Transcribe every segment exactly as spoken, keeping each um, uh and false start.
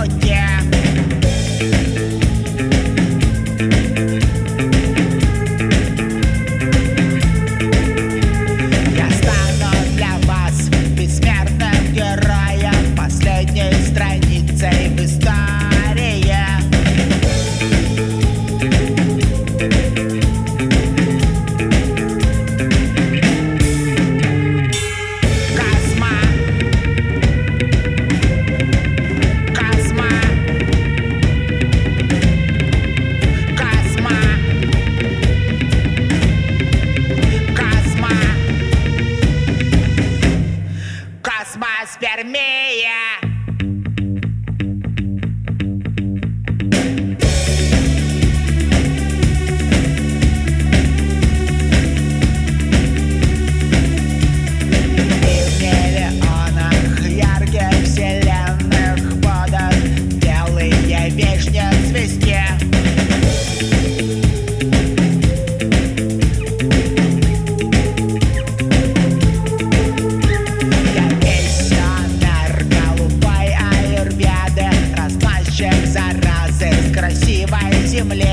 пути. Я стану для вас бессмертным героем, последней страницей в истории. Казма, Казма, Казма, Казма, Космоспермия. В миллионах ярких вселенных водах белые вишни цвести. Я миссионер голубой аюрведы, разносчик заразы с красивой земли.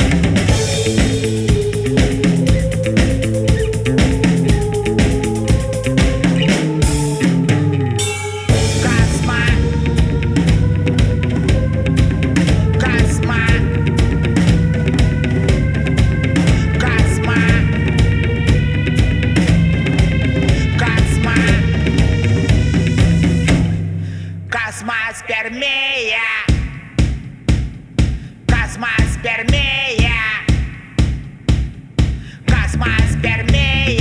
Казма, Казма, Казма, Казма, Космоспермия. Космоспермия. Космоспермия.